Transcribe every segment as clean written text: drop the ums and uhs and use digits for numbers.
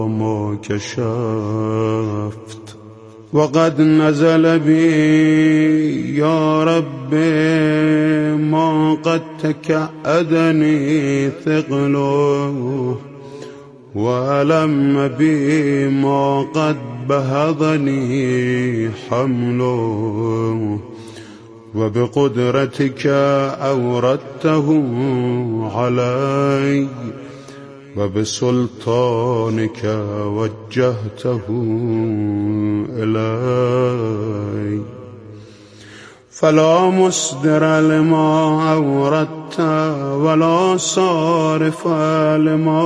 ما كشفت وقد نزل بي يا رب ما قد تكأدني ثقله وألم بي ما قد بهضني حمله وبقدرتك أوردته علي وبسلطانك وجهته إلي فلا مصدر لما أوردت ولا صارف لما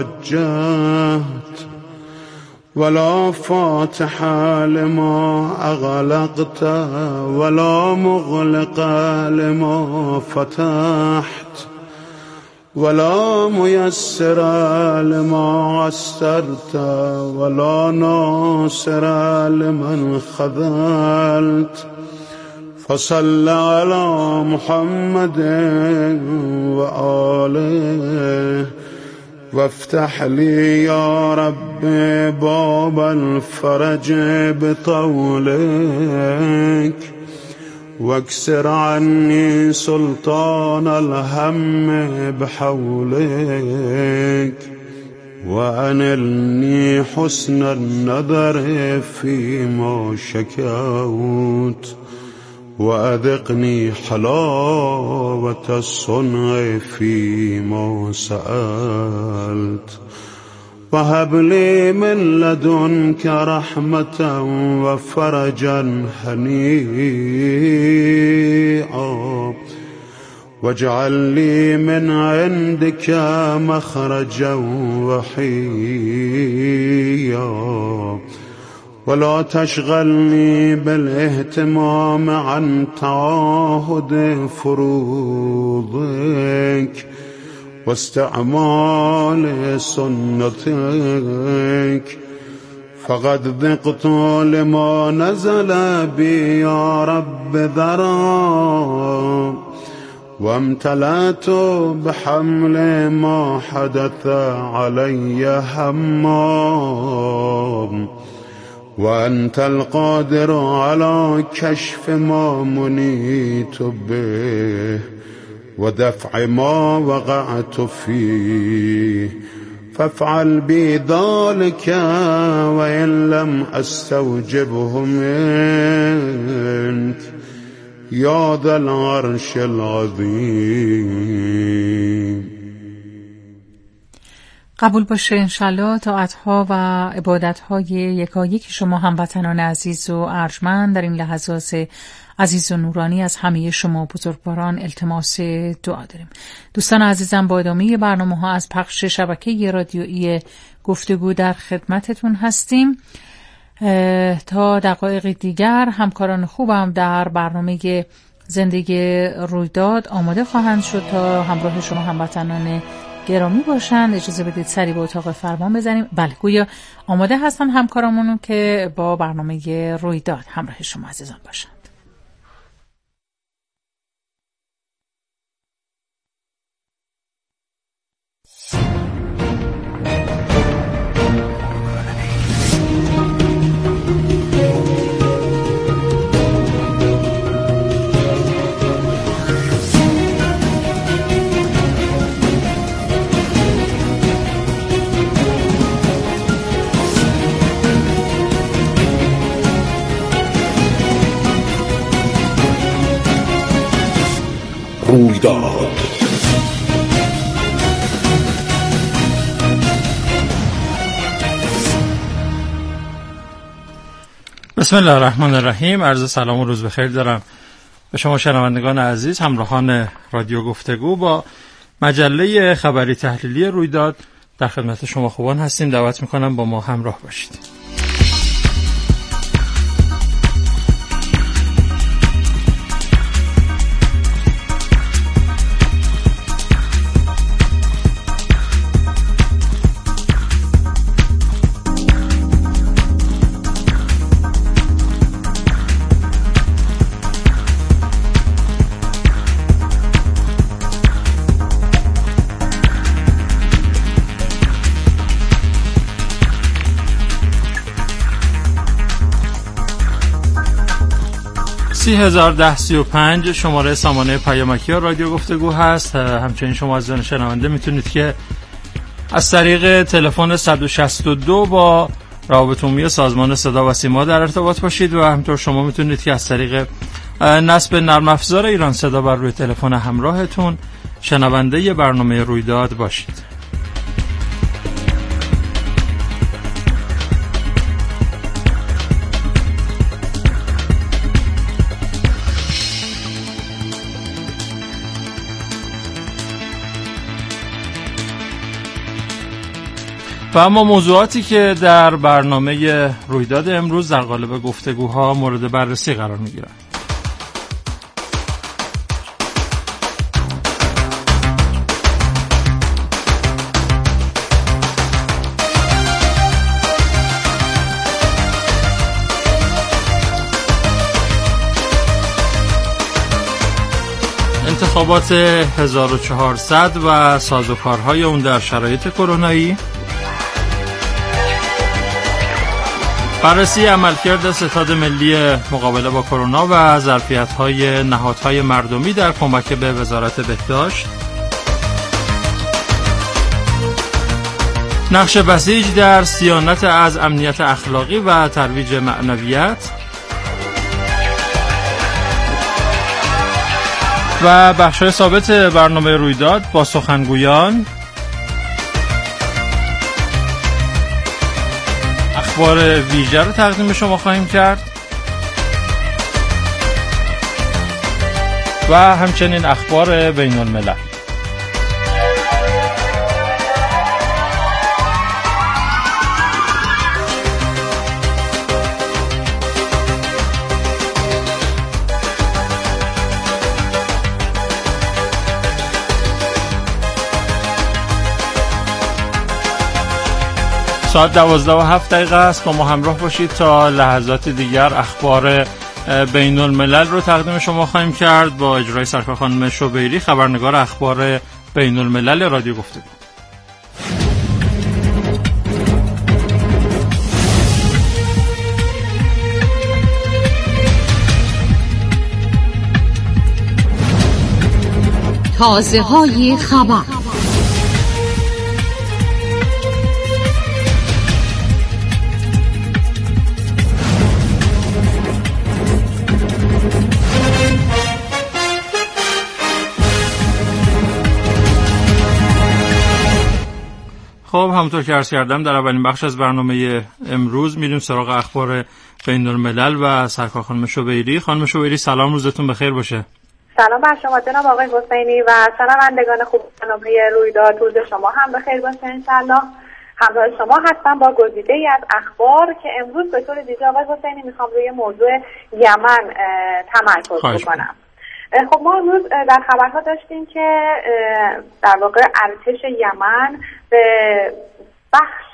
وجهت ولا فاتح لما أغلقت ولا مغلق لما فتحت ولا ميسر لما عسرت ولا ناصر لمن خذلت فصل على محمد وآله وافتح لي يا رب باب الفرج بطولك واكسر عني سلطان الهم بحولك وأنلني حسن النظر فيما شكوت وأذقني حلاوة الصنع فيما سألت وهب لي من لدنك رحمة وفرجا هنيئا واجعل لي من عندك مخرجا وحيا ولا تشغلني بالاهتمام عن تعاهد فروضك واستعمال سنتك فقد ذقت لما نزل بي يا رب ذرا وامتلأت بحمل ما حدث علي همام وأنت القادر على كشف ما منيت به ودفع ما وقعت فيه فافعل بي ذلك وإن لم أستوجبه منك يا ذا العرش العظيم. قبول باشه انشالله طاعتها و عبادتهای یکایک شما هموطنان عزیز و ارجمند در این لحظات عزیز و نورانی از همه شما بزرگواران التماس دعا داریم. دوستان عزیزم با ادامه برنامه ها از پخش شبکه رادیویی گفتگو در خدمتتون هستیم. تا دقایق دیگر همکاران خوبم در برنامه زندگی رویداد آماده خواهند شد تا همراه شما هموطنان گرامی باشند. اجازه بدید سری به اتاق فرمان بزنیم. بله گویا آماده هستن همکارامونو که با برنامه رویداد همراه شما عزیزان باشند. رویداد بسم الله الرحمن الرحیم. عرض سلام و روز بخیر دارم به شما شنوندگان عزیز، همراهان رادیو گفتگو. با مجله خبری تحلیلی رویداد در خدمت شما خوبان هستیم. دعوت میکنم با ما همراه باشید. 301035 شماره سامانه پیامکی رادیو گفتگو هست. همچنین شما عزیزان شنونده میتونید که از طریق تلفن 162 با روابط عمومی سازمان صدا و سیما در ارتباط باشید و همینطور شما میتونید که از طریق نصب نرم افزار ایران صدا بر روی تلفن همراهتون شنونده برنامه رویداد باشید. و اما موضوعاتی که در برنامه رویداد امروز در قالب گفتگوها مورد بررسی قرار می‌گیرند. انتخابات 1400 و سازوکارهای اون در شرایط کرونایی، بررسی عملکرد ستاد ملی مقابله با کرونا و ظرفیت‌های نهادهای مردمی در کمک به وزارت بهداشت، نقش بسیج در صیانت از امنیت اخلاقی و ترویج معنویت و بخش‌های ثابت برنامه رویداد با سخنگویان، اخبار ویژه رو تقدیم شما خواهیم کرد و همچنین اخبار بین الملل. ساعت 12:07 است. با ما همراه باشید تا لحظات دیگر اخبار بین الملل رو تقدیم شما خواهیم کرد با اجرای سرکار خانم شوبیری، خبرنگار اخبار بین الملل رادیو گفتگو. تازه‌های خبر. خب همونطور که عرض کردم در اولین بخش از برنامه امروز میریم سراغ اخبار بین الملل و سرکار خانم شوبیری. خانم شوبیری سلام، روزتون بخیر باشه. سلام بر شما جناب آقای حسینی و شنوندگان خوب برنامه رویداد، روز شما هم بخیر باشه انشالله. همراه شما هستم با گزیده‌ای از اخبار که امروز به طور ویژه آقای حسینی میخوام روی موضوع یمن تمرکز بکنم. خب ما امروز در خبرها داشتیم که در واقع ارتش یمن به بخش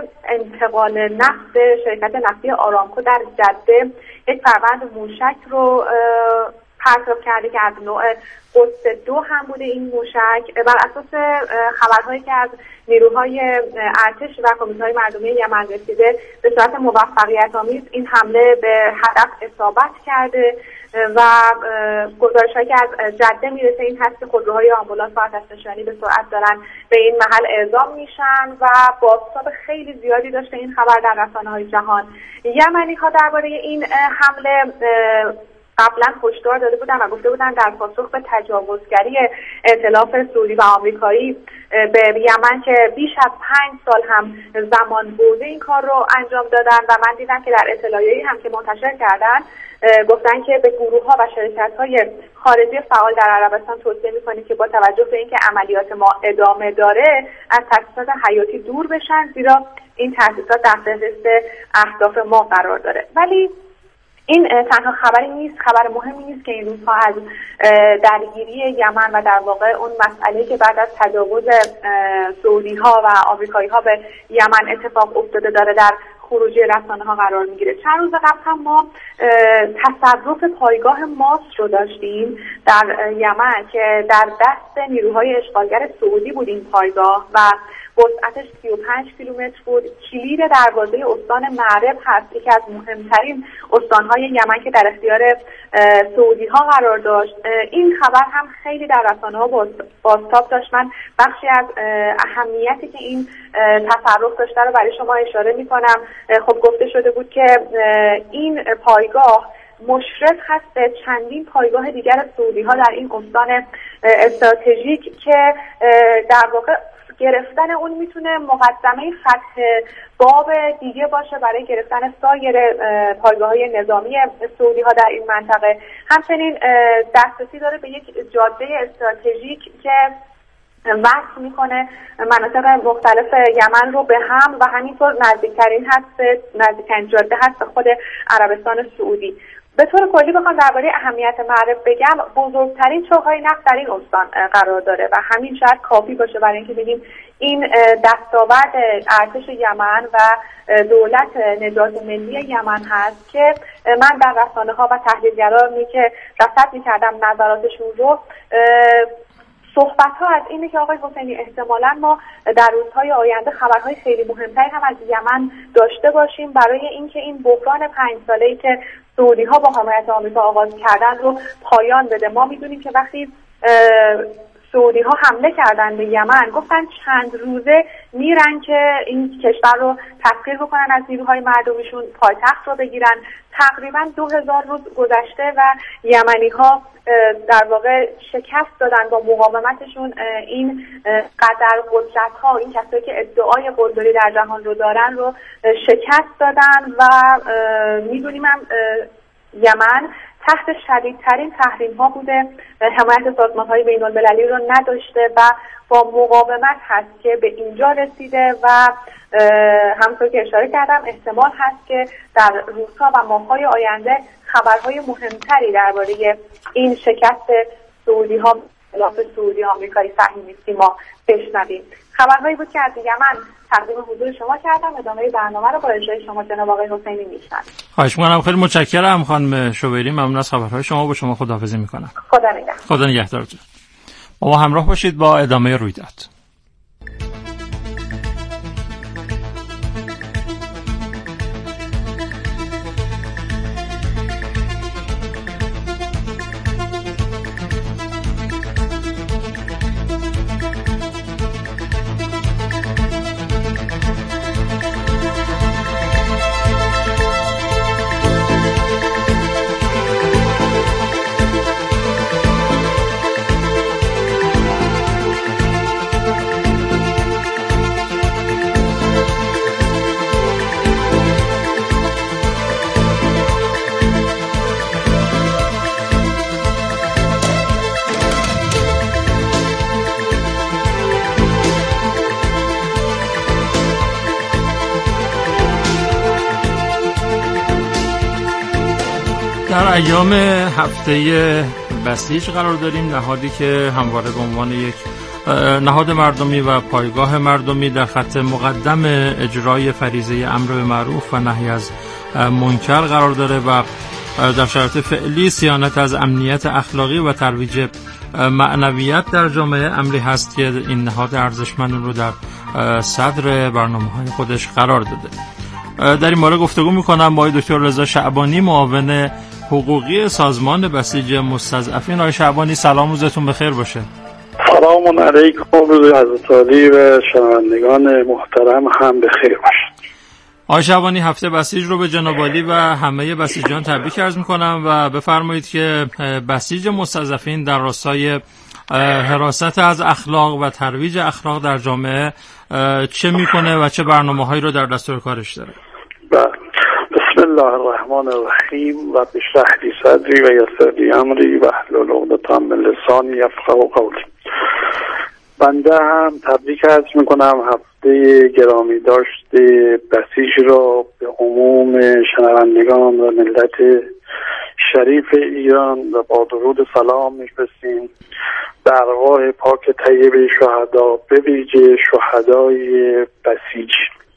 انتقال نفت شرکت نفتی آرامکو در جده یک فروند موشک رو پرتاب کرده که از نوع قدس 2 هم بوده. این موشک بر اساس خبرهایی که از نیروهای ارتش و کمیته‌های مردمی یمن رسیده به صورت موفقیت‌آمیز این حمله به هدف اصابت کرده و گزارش‌هایی که از جده میرسه این هست که خودروهای آمبولانس و آتش‌نشانی به سرعت دارن به این محل اعزام میشن و بازتاب خیلی زیادی داشته این خبر در رسانه‌های جهان. یمنی‌ها درباره این حمله قبلا هشدار داده بودن و گفته بودن در پاسخ به تجاوزگری ائتلاف سعودی و آمریکایی به یمن که بیش از 5 سال هم زمان برده این کار رو انجام دادن و من دیدم که در اطلاعیه‌ای هم که منتشر کردن گفتن که به گروه‌ها و شرکت‌های خارجی فعال در عربستان توصیه می‌کنیم که با توجه به اینکه عملیات ما ادامه داره از تأسیسات حیاتی دور بشن، زیرا این تأسیسات در فهرست اهداف ما قرار داره. ولی این تنها خبری نیست، خبر مهمی نیست که این روزها از درگیری یمن و در واقع اون مسئله که بعد از تجاوز سعودی ها و آمریکایی ها به یمن اتفاق افتاده داره در خروجی رسانه ها قرار میگیره. چند روز قبل هم ما تصرف پایگاه ماس رو داشتیم در یمن که در دست نیروهای اشغالگر سعودی بود این پایگاه و وسعتش 35 کیلومتر بود. کلید دروازه استان معرب هست، یکی از مهمترین استانهای یمن که در اختیار سعودی ها قرار داشت. این خبر هم خیلی در رسانه ها بازتاب داشت. من بخشی از اهمیتی که این تصرف داشته رو برای شما اشاره می کنم. خب گفته شده بود که این پایگاه مشرف هست به چندین پایگاه دیگر سعودی ها در این استان استراتژیک که در واقع گرفتن اون میتونه مقدمه فتح باب دیگه باشه برای گرفتن سایر پایگاه‌های نظامی سعودی ها در این منطقه. همچنین دسترسی داره به یک جاده استراتژیک که وصل میکنه مناطق مختلف یمن رو به هم و همینطور نزدیکترین جاده هست به خود عربستان سعودی. به طور کلی بخوام درباره اهمیت معرب بگم، بزرگترین چوک‌های نفت در این استان قرار داره و همین شاید کافی باشه برای اینکه بگیم این دستاورد ارتش یمن و دولت نجات ملی یمن هست که من در رسانه‌ها و تحلیلگرانی که رصد می‌کردم نظراتشون رو، صحبت‌ها از اینه که آقای حسینی احتمالاً ما در روزهای آینده خبرهای خیلی مهمتری هم از یمن داشته باشیم برای اینکه این بحران 5 ساله‌ای که سعودی‌ها با حمایت آمریکا آغاز کردن رو پایان بده. ما می‌دونیم که وقتی سعودی‌ها حمله کردن به یمن گفتن چند روزه میرن که این کشور رو تسخیر بکنن از نیروهای مردمیشون، پایتخت رو بگیرن. تقریبا 2000 روز گذشته و یمنی‌ها در واقع شکست دادن با مقاومتشون این قدر قدرت‌ها، این کسایی که ادعای قلدری در جهان رو دارن رو شکست دادن و می‌دونیم هم یمن تحت شدیدترین تحریم‌ها بوده، حمایت سازمان‌های بین‌المللی رو نداشته و با مقاومت هست که به اینجا رسیده و همونطور که اشاره کردم احتمال هست که در روزها و ماه‌های آینده خبرهای مهمتری درباره این شکست سعودی‌ها خلاف سعودی آمریکایی صهیونیستی ما بشنویم. خبرهایی بود که از یمن تقدیم حضور شما کردم. ادامه برنامه رو با اجرای شما جناب آقای حسینی میشنویم. خواهش می‌کنم. خیلی متشکرم خانم شوبیری. ممنون از خبرهای شما. با شما خداحافظی می‌کنم. خدا نگهدارتون. با ما همراه باشید با ادامه رویداد. در ایام هفته بسیج قرار داریم، نهادی که همواره به عنوان یک نهاد مردمی و پایگاه مردمی در خط مقدم اجرای فریضه امر به معروف و نهی از منکر قرار داره و در شرایط فعلی صیانت از امنیت اخلاقی و ترویج معنویت در جامعه امری هست که این نهاد ارزشمند رو در صدر برنامه‌های خودش قرار داده. در این مورد گفتگو می‌کنم با دکتر رضا شعبانی، معاون حقوقی سازمان بسیج مستضعفین. آقای شعبانی سلام، روزتون بخیر باشه. سلام علیکم، روز حضرت علی و شنوندگان محترم هم بخیر باشید. آقای شعبانی، هفته بسیج رو به جناب عالی و همه بسیجیان تبریک عرض می‌کنم و بفرمایید که بسیج مستضعفین در راستای حراست از اخلاق و ترویج اخلاق در جامعه چه میکنه و چه برنامه‌هایی رو در دستور کارش داره؟ بسم الله الرحمن الرحیم و بشرح لی صدری و یسر لی امری و احلل عقدة من لسانی یفقهوا قولی. بنده هم تبریک عرض میکنم هفته گرامی داشته بسیج را به عموم شنوندگان و ملت شریف ایران و با درود سلام میفرستیم به ارواح پاک طیب شهدا، به ویژه شهدای بسیج.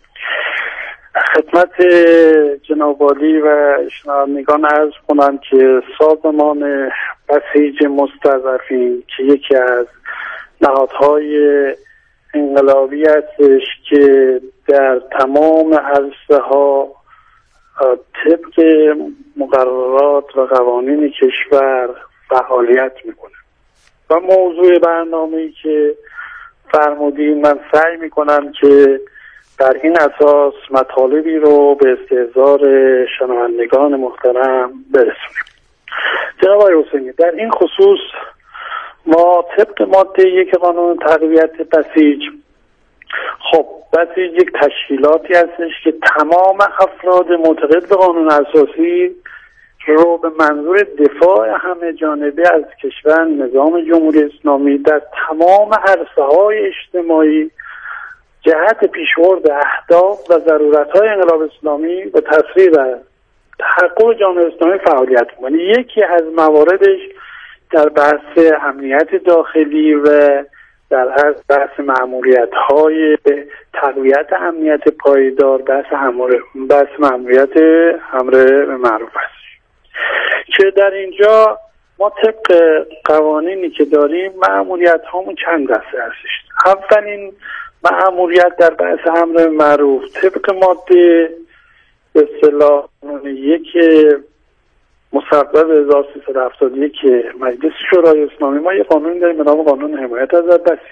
خدمت جناب عالی و شنوندگان عرض کنم که سازمان بسیج مستضعفین که یکی از نهادهای انقلابی هستش که در تمام عرصه ها طبق مقررات و قوانین کشور فعالیت میکنه و موضوع برنامه‌ای که فرمودین من سعی میکنم که در این اساس مطالبی رو به استحضار شنوندگان محترم برسونیم. جناب آقای حسینی، در این خصوص ما طبق ماده 1 قانون تقویت بسیج، خب بسیج یک تشکیلاتی هستش که تمام افراد معتقد به قانون اساسی رو به منظور دفاع همه جانبه از کشور نظام جمهوری اسلامی در تمام عرصه‌های اجتماعی جهت پیشبرد اهداف و ضرورت‌های انقلاب اسلامی و تسریع و تحقق جامعه اسلامی فعالیت می‌کنه. یکی از مواردش در بحث امنیت داخلی و در بحث مأموریت‌های تقویت امنیت پایدار، بحث مأموریت امر به معروف است که در اینجا ما طبق قوانینی که داریم مأموریت هامون چند دسته هستش. اولین مأموریت در بحث امر معروف طبق ماده به اصطلاح قانون 1 مصوب 1371 مجلس شورای اسلامی، ما یه قانون داریم به نام قانون حمایت از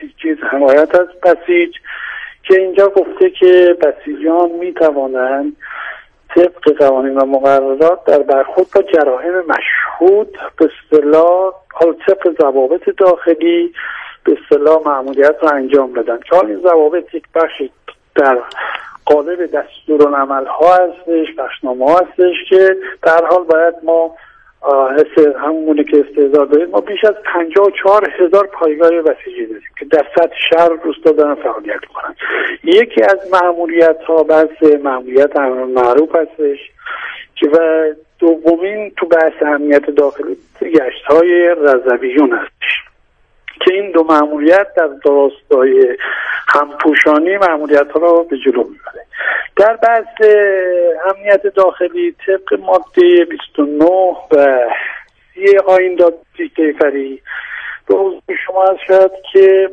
بسیج که اینجا گفته که بسیجان میتوانند طبق قوانین و مقررات در برخورد با جرایم مشهود به اصطلاح طبق ضوابط داخلی به اصطلاح مأموریت رو انجام بدن. چون این ضوابط یک بخشی در قالب دستورالعمل ها هستش، بخشنامه ها هستش که در حال باید ما همونی که استحضار داریم، ما بیش از 54,000 پایگاه بسیجی داریم که در سطح شهر روستا دارن فعالیت کنن. یکی از مأموریت ها بحث مأموریت امر معروف هستش و دومین تو بحث امنیت داخلی گشت های رضویون هستش که این دو مأموریت در راستای همپوشانی مأموریت ها رو به جلو میبره. در بحث امنیت داخلی طبق ماده 29 و 30 آیین دادگستری کیفری به حضور شما هست شد که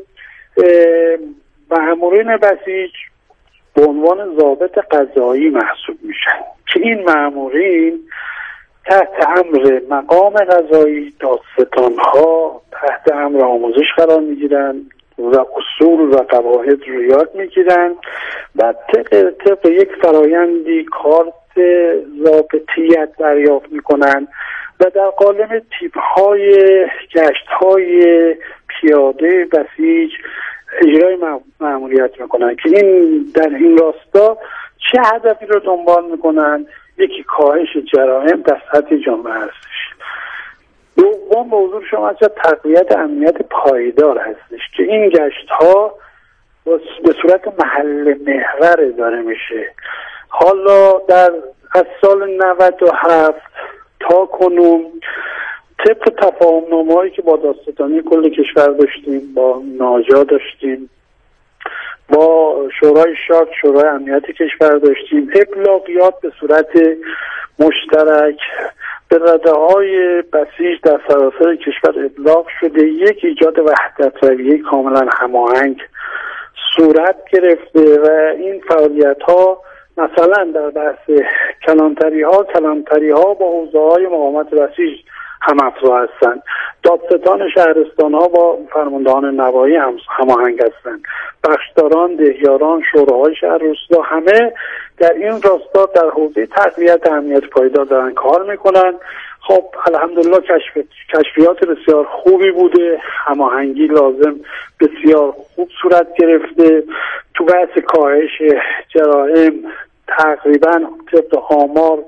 مأمورین بسیج به عنوان ضابط قضایی محسوب میشن که این مأمورین تحت امر مقام قضایی دادستان ها تحت امر آموزش قرار میگیرن و اصول و قواعد رو یاد میگیرن و طبق یک فرایندی کارت ضابطیت دریافت میکنن و در قالب تیپ های گشت های پیاده بسیج اجرای مأموریت میکنن که این در این راستا چه هدفی رو دنبال میکنن؟ یکی کاهش جرایم در سطح جامعه هستش. دوم به حضور شما از تقویت امنیت پایدار هستش که این گشت ها به صورت محل محور داره میشه. حالا از سال 97 تا کنون طبق تفاهم‌نامه هایی که با دادستانی کل کشور داشتیم، با ناجا داشتیم، با شورای شارک شورای امنیت کشور داشتیم، ابلاغیات به صورت مشترک به رده‌های بسیج در سراسر کشور ابلاغ شده. یک ایجاد وحدت رویه کاملا هماهنگ صورت گرفته و این فعالیت ها مثلا در بحث کلانتری ها با حوزه های مقاومت بسیج هم افزا هستند. دادستان شهرستان ها با فرماندهان نواحی هماهنگ هستند. بخشداران، دهیاران، شوراهای شهر روستا همه در این راستا در حوزه تقویت امنیت پایدار دارن کار میکنن. خب الحمدلله کشفیات بسیار خوبی بوده، هماهنگی لازم بسیار خوب صورت گرفته. تو بحث کاهش جرایم تقریبا طبق آمار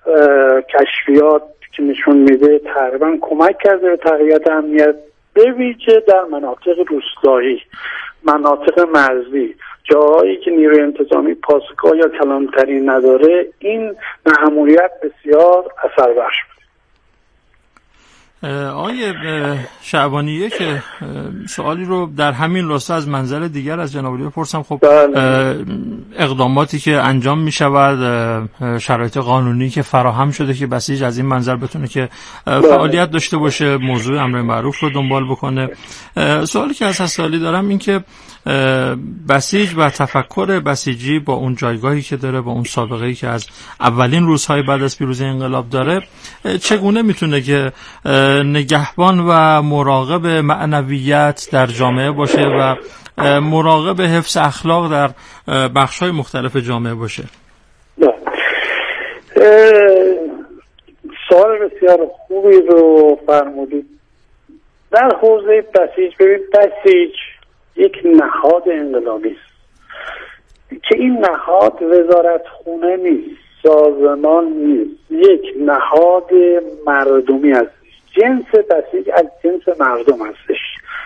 کشفیات که نشون میده تقریبا کمک کرده به تقویت امنیت، به ویژه در مناطق روستایی، مناطق مرزی، جاهایی که نیروی انتظامی پاسگاه یا کلانتری نداره. این مأموریت بسیار اثر بخش بود. آقای شعبانیه که سوالی رو در همین راستا از منظر دیگر از جناب علی بپرسم. خب اقداماتی که انجام می شود، شرایط قانونی که فراهم شده که بسیج از این منظر بتونه که فعالیت داشته باشه، موضوع امر معروف رو دنبال بکنه. سوالی که از سوالی دارم این که بسیج و تفکر بسیجی با اون جایگاهی که داره، با اون سابقه‌ای که از اولین روزهای بعد از پیروزی انقلاب داره، چگونه میتونه که نگهبان و مراقب معنویت در جامعه باشه و مراقب حفظ اخلاق در بخش‌های مختلف جامعه باشه؟ سوال بسیار خوبی رو فرمودید. در حوزه بسیج، ببینید بسیج یک نهاد انقلابی است که این نهاد وزارتخونه نیست، سازمان نیست، یک نهاد مردمی است. جنس بسیج از جنس مردم هستش.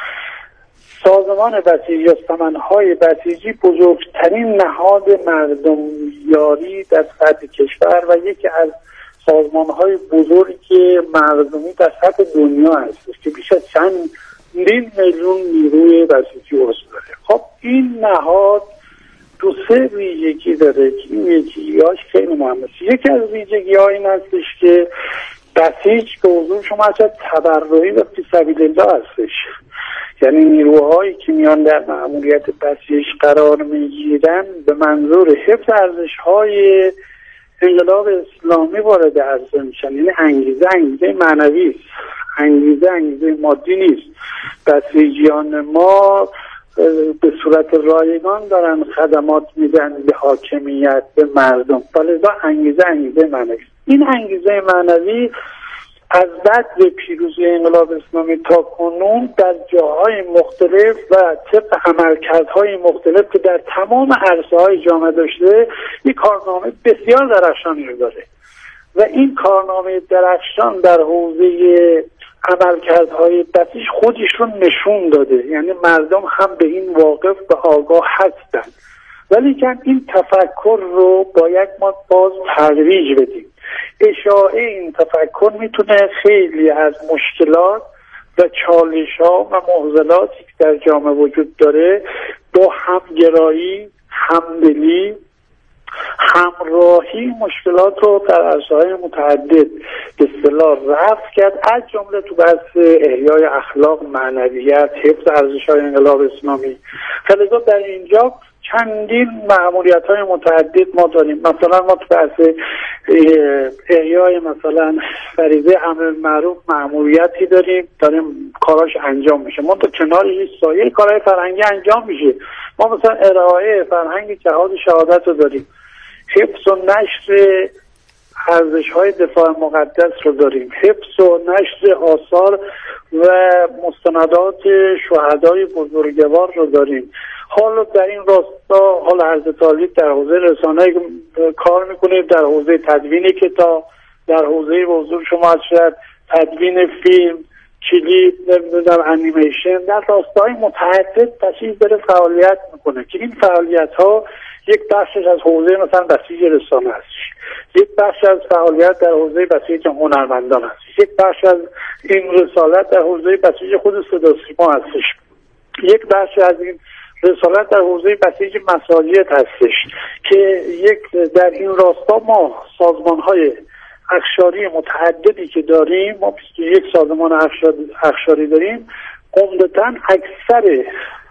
سازمان بسیج یا سمنهای بسیجی بزرگترین نهاد مردمیاری در سطح کشور و یکی از سازمانهای بزرگی مردمی در سطح دنیا هستش که بیش از چندین میلیون نیروی بسیجی عضو داره. خب این نهاد 2-3 ویژگی داره که این ویژگی‌هاش خیلی مهمه. یکی از ویژگی‌ها این هستش که بسیج به حضور شما از تبرعی و فی سبیل الله هستش. یعنی نیروهایی که میان در مأموریت بسیج قرار میگیرن به منظور حفظ ارزش‌های انقلاب اسلامی وارد عرصه میشن. یعنی انگیزه معنوی است، انگیزه مادی نیست. بسیجیان ما به صورت رایگان دارن خدمات میدن به حاکمیت، به مردم، ولی انگیزه معنوی. این انگیزه معنوی از بعد به پیروزی انقلاب اسلامی تا کنون در جاهای مختلف و طبق عملکردهای مختلف که در تمام عرصه‌های جامعه داشته، یک کارنامه بسیار درخشانی رو داره و این کارنامه درخشان در حوزه عملکردهای بسیج خودش رو نشون داده. یعنی مردم هم به این واقف و آگاه هستند، ولی که این تفکر رو باید ما باز ترویج بدیم. اشاعه این تفکر میتونه خیلی از مشکلات و چالش‌ها و معضلاتی که در جامعه وجود داره با همگرایی، همدلی، همراهی مشکلات رو در عرصه‌های متعدد به اصطلاح رفع کرد، از جمله تو بحث احیای اخلاق، معنویت، حفظ ارزش‌های انقلاب اسلامی. لذا در اینجا چندین مأموریت‌های متعدد ما داریم. مثلا ما تو بحث احیای مثلا فریضه امر معروف مأموریتی داریم کاراش انجام میشه. ما تو کنارش سایر کارهای فرهنگی انجام میشه. ما مثلا ارائه فرهنگ جهاد شهادت رو داریم، حفظ و نشر ارزش‌های دفاع مقدس رو داریم، حفظ و نشر آثار و مستندات شهدای بزرگوار رو داریم. حالا در این راستا حالا عرض تالیف در حوزه رسانه کار میکنیم، در حوزه تدوین کتاب، در حوزه حضور شما شد تدوین فیلم، کلیپ، نمیدونم انیمیشن، در راستای متعدد بسیج داره فعالیت میکنه که این فعالیت ها یک بخشش از حوزه مثلا بسیج رسانه هست، یک بخش از فعالیت در حوزه بسیج هنرمندان هست، یک بخش از این رسالت در حوزه بسیج خود صدا سیما هستش، یک بخش از این رسالت در حوزه بسیج مساجد هستش که یک در این راستا ما سازمان‌های اخشاری متعددی که داریم، ما 21 سازمان اخشاری داریم، عمدتاً اکثر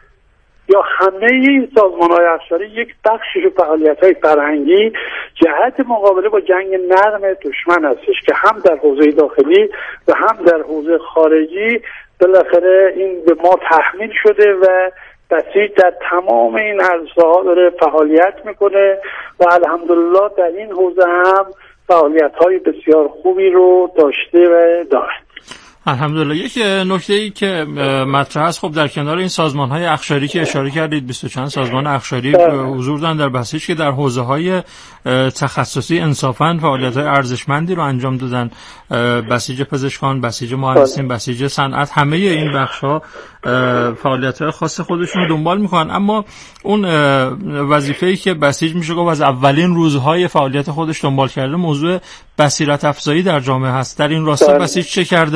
یا همه این سازمان‌های اخشاری یک بخشی رو فعالیت‌های فرهنگی جهت مقابله با جنگ نرم دشمن هستش که هم در حوزه داخلی و هم در حوزه خارجی بالاخره این به ما تحمیل شده و بسیج در تمام این عرصه‌ها داره فعالیت میکنه و الحمدلله در این حوزه هم فعالیت‌های بسیار خوبی رو داشته و داره. الحمدلله. یک نکته‌ای که مطرح است، خب در کنار این سازمان‌های اخشاری که اشاره کردید 20 چند سازمان اخشاری حضور دارن در بسیج که در حوزه‌های تخصصی انصافاً فعالیت‌های ارزشمندی رو انجام دادن. بسیج پزشکان، بسیج مهندسین، بسیج صنعت، همه این بخش‌ها فعالیت‌های خاص خودشون رو دنبال می‌کنن، اما اون وظیفه‌ای که بسیج میشه گفت از اولین روزهای فعالیت خودش دنبال کرده موضوع بصیرت افزایی در جامعه هست. در این راستا بسیج چه کرده و چه می‌کنه؟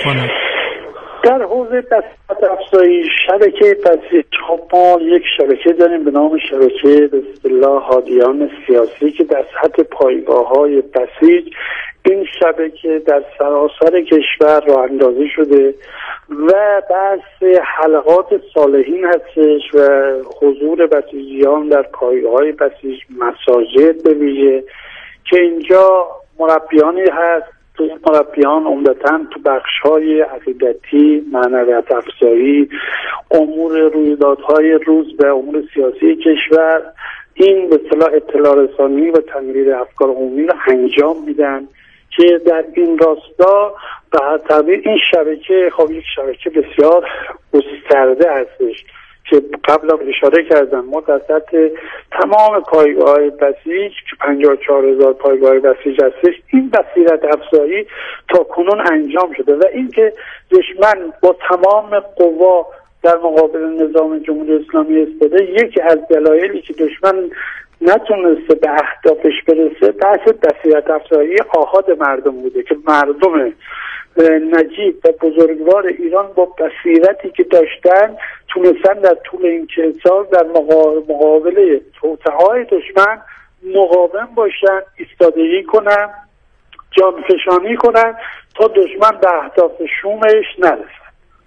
میکنه؟ در حوزه بسیج افزایی شبکه بسیج، خب ما یک شبکه داریم به نام شبکه به اصطلاح هادیان سیاسی که در سطح پایگاه‌های بسیج این شبکه در سراسر کشور راه اندازی شده و بحث حلقات صالحین هستش و حضور بسیجیان در پایگاه‌های بسیج، مساجد به ویژه که اینجا مربیانی هست. تو این مربیان عمدتاً تو بخش‌های عقیدتی، معنویت افزایی، امور رویدادهای روز به امور سیاسی کشور این به اصطلاح اطلاع رسانی و تنویر افکار عمومی رو انجام میدن که در این راستا به هر طبیع این شبکه خب یک شبکه بسیار گسترده هستش که قبل هم اشاره کردم. ما در سطح تمام پایگاه‌های بسیج که 54,000 پایگاه بسیج هستش این بصیرت افزایی تا کنون انجام شده و اینکه دشمن با تمام قوا در مقابل نظام جمهوری اسلامی ایستاده، یکی از دلایلی که دشمن نتونسته به اهدافش برسه بحث بصیرت افزایی آحاد مردم بوده که مردم نجیب و بزرگوار ایران با بصیرتی که داشتن تونستن در طول این 40 سال در مقابل توطئه‌های دشمن مقاوم باشن، ایستادگی کنن، جانفشانی کنن تا دشمن به اهداف شومش نرسه.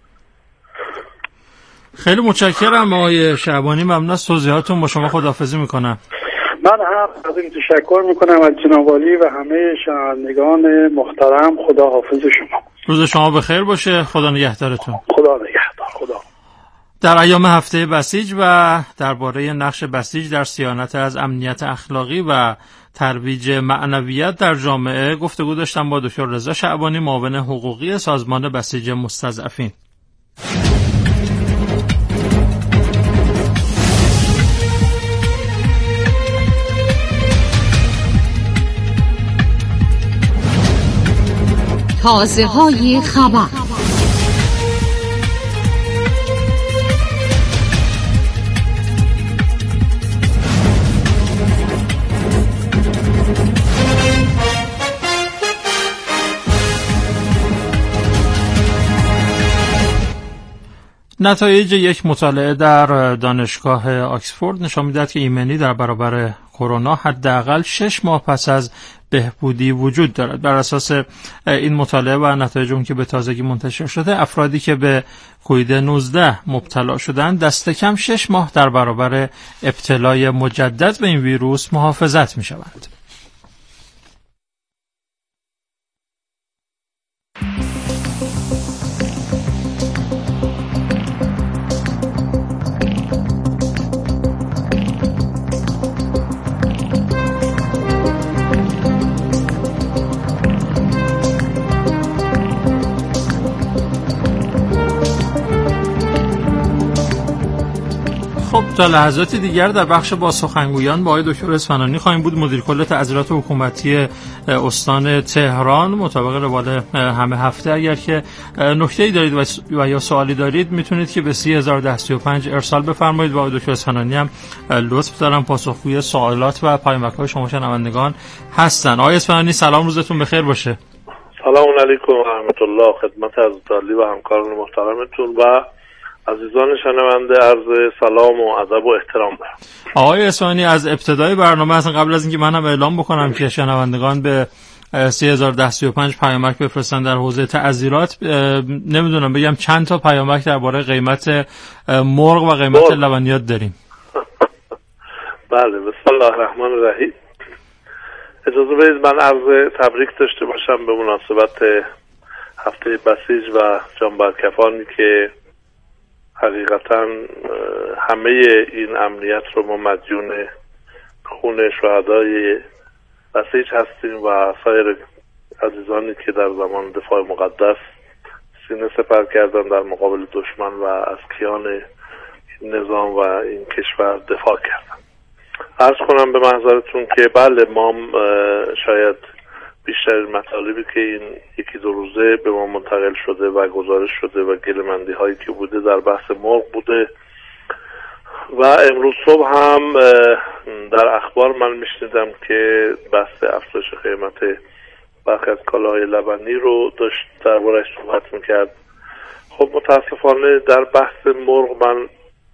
خیلی متشکرم آقای شعبانی، ممنون از توضیحاتتون. با شما خداحافظی میکنم. من هم از این تشکر میکنم از جناب عالی و همه شنوندگان محترم. خدا حافظ شما. روز شما بخیر باشه. خدا نگهدارتون. خدا نگهدار. خدا. در ایام هفته بسیج و درباره نقش بسیج در صیانت از امنیت اخلاقی و ترویج معنویت در جامعه گفتگو داشتم با دکتر رضا شعبانی، معاون حقوقی سازمان بسیج مستضعفین. تازه‌های خبر. نتایج یک مطالعه در دانشگاه آکسفورد نشان می‌دهد که ایمنی در برابر کرونا حداقل 6 ماه پس از بهبودی وجود دارد. بر اساس این مطالعه و نتایج اون که به تازگی منتشر شده، افرادی که به کووید 19 مبتلا شدند دست کم 6 ماه در برابر ابتلای مجدد به این ویروس محافظت می‌شوند. تا لحظات دیگر در بخش با سخنگویان با آقای دکتر اصفهانی خواهیم بود، مدیر کل تعذیرات حکومتی استان تهران. مطابق روال همه هفته اگر که نکته‌ای دارید و یا سوالی دارید میتونید که به 301035 ارسال بفرمایید و آقای دکتر اصفهانی هم لطف دارن پاسخگوی سوالات و پیامک‌های شما شنوندگان هستن. آقای اصفهانی سلام، روزتون بخیر باشه. سلام علیکم و رحمت الله خدمت حضرت و همکاران محترمتون و عزیزان شنونده. عرض سلام و ادب و احترام دارم. آقای اصفهانی، از ابتدای برنامه اصلا قبل از اینکه منم اعلام بکنم که شنوندگان به 301035 پیامک بفرستن در حوزه تعذیرات، نمیدونم بگم چند تا پیامک درباره قیمت مرغ و قیمت لبنیات داریم. بله، بسم الله الرحمن الرحیم. اجازه بدید من عرض تبریک داشته باشم به مناسبت هفته بسیج و جانبرکفانی که حقیقتا همه این امنیت رو ما مدیون خون شهدای بسیج هستیم و سایر عزیزانی که در زمان دفاع مقدس سینه سپر کردن در مقابل دشمن و از کیان این نظام و این کشور دفاع کردن. عرض کنم به محضرتون که بله، ما شاید بیشتر مطالبی که این یکی دو روزه به ما منتقل شده و گزارش شده و گله‌مندی هایی که بوده در بحث مرغ بوده و امروز صبح هم در اخبار من میشنیدم که بحث افزایش قیمت برخی از کالاهای لبنی رو داشت درباره‌اش صحبت میکرد. خب متاسفانه در بحث مرغ من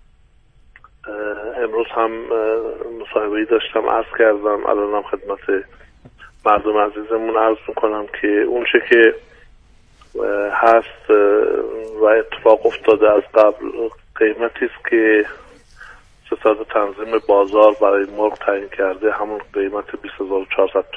امروز هم مصاحبه‌ای داشتم، عرض کردم، الانم خدمت مردم عزیزمون عرض میکنم که اون چه که هست و اتفاق افتاده از قبل قیمتی است که ستاد تنظیم بازار برای مرغ تعیین کرده، همون قیمت 20400